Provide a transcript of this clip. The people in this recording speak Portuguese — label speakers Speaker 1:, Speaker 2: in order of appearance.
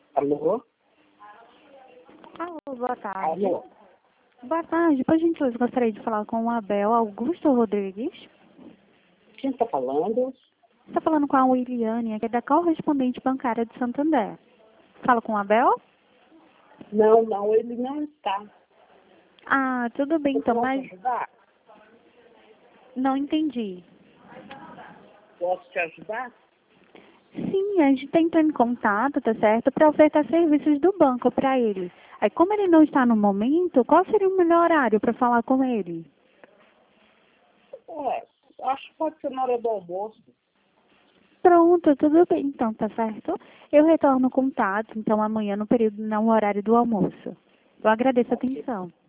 Speaker 1: Alô?
Speaker 2: Alô, boa tarde.
Speaker 1: Alô?
Speaker 2: Boa tarde. Por gentileza, gostaria de falar com o Abel Augusto Rodrigues.
Speaker 1: Quem está falando?
Speaker 2: Está falando com a Williane, que é da correspondente bancária de Santander. Fala com o Abel?
Speaker 1: Não, ele não está.
Speaker 2: Ah, tudo bem
Speaker 1: Eu
Speaker 2: então,
Speaker 1: posso
Speaker 2: mas
Speaker 1: ajudar?
Speaker 2: não entendi.
Speaker 1: Posso te ajudar?
Speaker 2: Sim, a gente está entrando em contato, tá certo, para ofertar serviços do banco para ele. Aí, como ele não está no momento, qual seria o melhor horário para falar com ele?
Speaker 1: Acho que pode ser na hora do almoço.
Speaker 2: Pronto, tudo bem então, tá certo? Eu retorno o contato, então, amanhã no período, no horário do almoço. Eu agradeço a
Speaker 1: Ok.
Speaker 2: atenção.